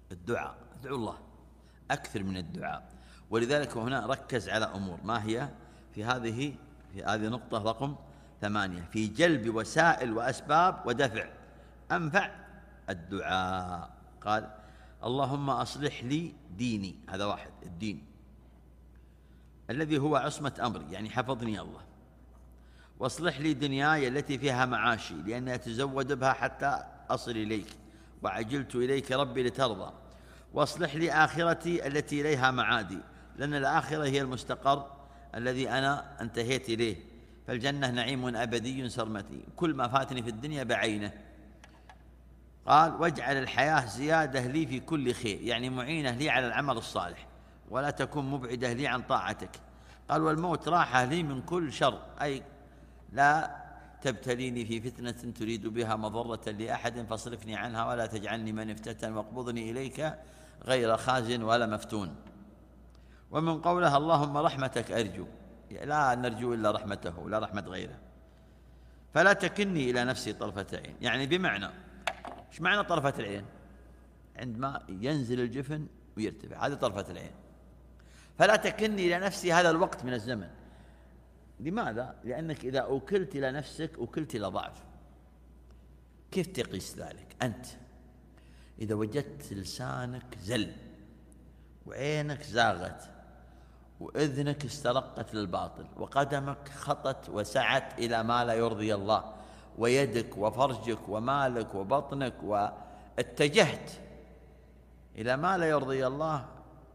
الدعاء، ادعو الله أكثر من الدعاء. ولذلك هنا ركز على أمور ما هي في هذه نقطة رقم 8: في جلب وسائل وأسباب ودفع أنفع الدعاء. قال: اللهم أصلح لي ديني، هذا واحد، الدين الذي هو عصمة أمري، يعني حفظني الله. واصلح لي دنياي التي فيها معاشي، لأني أتزود بها حتى أصل إليك، وعجلت إليك ربي لترضى. واصلح لي آخرتي التي إليها معادي، لأن الآخرة هي المستقر الذي أنا انتهيت إليه، فالجنة نعيم أبدي سرمتي، كل ما فاتني في الدنيا بعينه. قال: واجعل الحياة زيادة لي في كل خير، يعني معينة لي على العمل الصالح، ولا تكن مبعدة لي عن طاعتك. قال: والموت راحة لي من كل شر، أي لا تبتليني في فتنة تريد بها مضرة لأحد فاصرفني عنها، ولا تجعلني من افتتن، واقبضني إليك غير خاز ولا مفتون. ومن قولها: اللهم رحمتك أرجو، لا نرجو إلا رحمته لا رحمة غيره. فلا تكلني إلى نفسي طرفة عين، يعني بمعنى، إيش معنى طرفة العين؟ عندما ينزل الجفن ويرتفع، هذه طرفة العين. فلا تكلني إلى نفسي هذا الوقت من الزمن. لماذا؟ لأنك إذا أوكلت إلى نفسك أوكلت إلى ضعف. كيف تقيس ذلك؟ أنت إذا وجدت لسانك زل، وعينك زاغت، وإذنك استرقت للباطل، وقدمك خطت وسعت إلى ما لا يرضي الله، ويدك وفرجك ومالك وبطنك واتجهت إلى ما لا يرضي الله،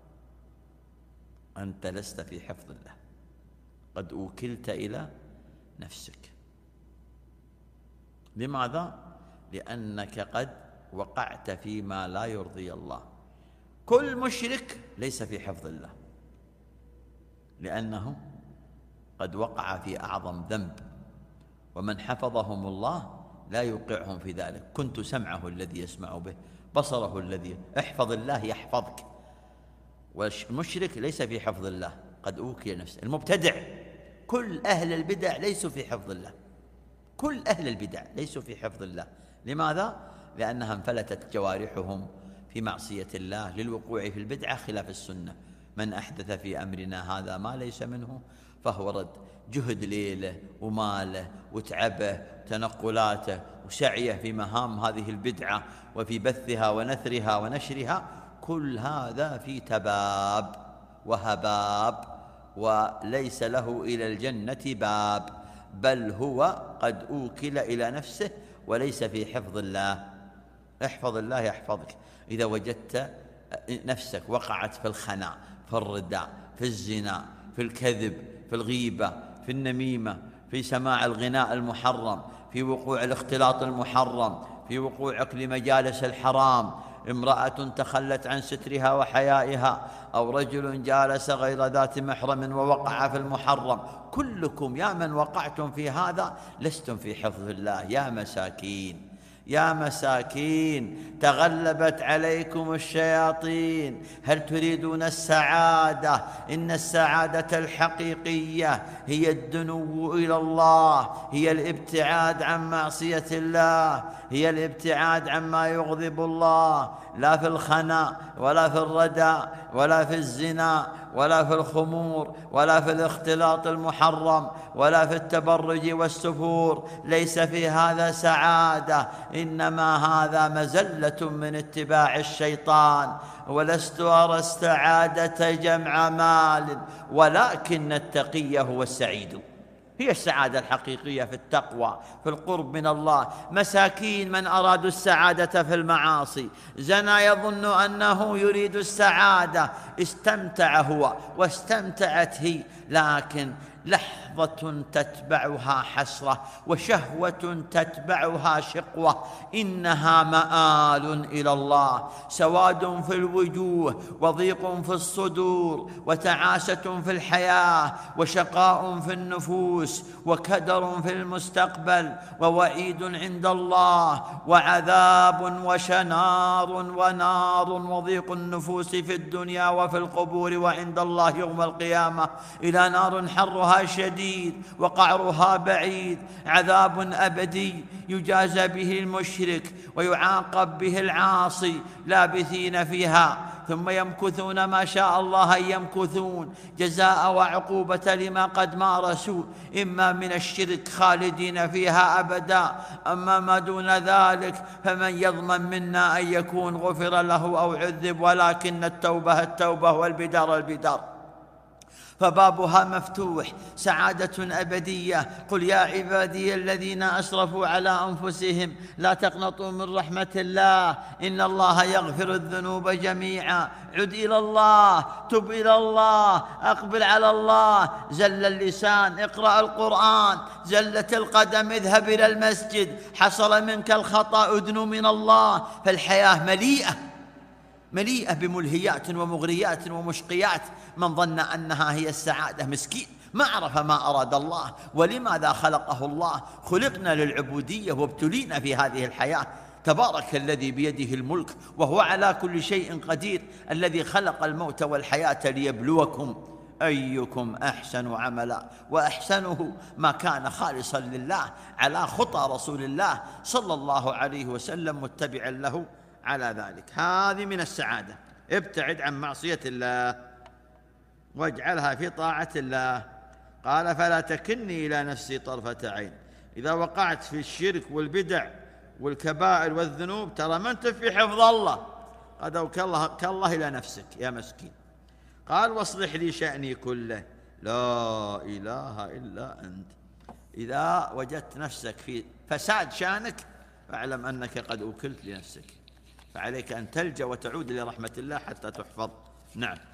أنت لست في حفظ الله، قد أوكلت إلى نفسك. لماذا؟ لأنك قد وقعت فيما لا يرضي الله. كل مشرك ليس في حفظ الله، لأنه قد وقع في أعظم ذنب، ومن حفظهم الله لا يوقعهم في ذلك. كنت سمعه الذي يسمع به، بصره الذي، احفظ الله يحفظك. والمشرك ليس في حفظ الله، قد أوكل نفسه. المبتدع، كل أهل البدع ليسوا في حفظ الله، كل أهل البدع ليسوا في حفظ الله. لماذا؟ لأنها انفلتت جوارحهم في معصية الله للوقوع في البدعة خلاف السنة. من أحدث في أمرنا هذا ما ليس منه فهو رد. جهد ليله وماله وتعبه وتنقلاته وسعيه في مهام هذه البدعة وفي بثها ونثرها ونشرها، كل هذا في تباب وهباب، وليس له إلى الجنة باب، بل هو قد أوكل إلى نفسه وليس في حفظ الله. احفظ الله يحفظك. إذا وجدت نفسك وقعت في الخناء، في الرداء، في الزنا، في الكذب، في الغيبة، في النميمة، في سماع الغناء المحرم، في وقوع الاختلاط المحرم، في وقوعك لمجالس الحرام، امرأة تخلت عن سترها وحيائها، أو رجل جالس غير ذات محرم ووقع في المحرم، كلكم يا من وقعتم في هذا لستم في حفظ الله. يا مساكين، يا مساكين، تغلبت عليكم الشياطين. هل تريدون السعادة؟ إن السعادة الحقيقية هي الدنو إلى الله، هي الابتعاد عن معصية الله، هي الابتعاد عما يغضب الله، لا في الخنا ولا في الردى ولا في الزنا ولا في الخمور ولا في الاختلاط المحرم ولا في التبرج والسفور. ليس في هذا سعادة، إنما هذا مزلة من اتباع الشيطان. ولست أرى السعادة جمع مال، ولكن التقي هو السعيد. هي السعادة الحقيقية في التقوى، في القرب من الله. مساكين من أرادوا السعادة في المعاصي، زنى يظن أنه يريد السعادة، استمتع هو واستمتعت هي، لكن لحظة تتبعها حسرة، وشهوة تتبعها شقوة. إنها مآل إلى الله، سواد في الوجوه، وضيق في الصدور، وتعاسة في الحياة، وشقاء في النفوس، وكدر في المستقبل، ووعيد عند الله، وعذاب وشنار ونار، وضيق النفوس في الدنيا وفي القبور وعند الله يوم القيامة، إلى نار حرها عذابها شديد وقعرها بعيد، عذاب أبدي يجازى به المشرك ويعاقب به العاصي، لابثين فيها ثم يمكثون ما شاء الله أن يمكثون، جزاء وعقوبة لما قد مارسوا إما من الشرك خالدين فيها أبدا، أما ما دون ذلك فمن يضمن منا أن يكون غفر له أو عذب، ولكن التوبة والبدار فبابها مفتوح، سعادة أبدية. قل يا عبادي الذين أسرفوا على أنفسهم لا تقنطوا من رحمة الله إن الله يغفر الذنوب جميعا، عد إلى الله، تب إلى الله، أقبل على الله، زل اللسان اقرأ القرآن، زلت القدم اذهب إلى المسجد، حصل منك الخطأ أدن من الله. فالحياة مليئة بملهيات ومغريات ومشقيات، من ظن أنها هي السعادة مسكين، ما عرف ما أراد الله ولماذا خلقه الله. خلقنا للعبودية وابتلينا في هذه الحياة. تبارك الذي بيده الملك وهو على كل شيء قدير، الذي خلق الموت والحياة ليبلوكم أيكم أحسن عملا، وأحسنه ما كان خالصا لله على خطى رسول الله صلى الله عليه وسلم متبعا له على ذلك. هذه من السعادة. ابتعد عن معصية الله واجعلها في طاعة الله. قال فلا تكلني إلى نفسي طرفة عين. إذا وقعت في الشرك والبدع والكبائر والذنوب ترى ما أنت في حفظ الله، قد كالله إلى نفسك يا مسكين. قال واصلح لي شأني كله لا إله إلا أنت. إذا وجدت نفسك في فساد شأنك فاعلم أنك قد أكلت لنفسك، فعليك أن تلجأ وتعود إلى رحمة الله حتى تحفظ. نعم.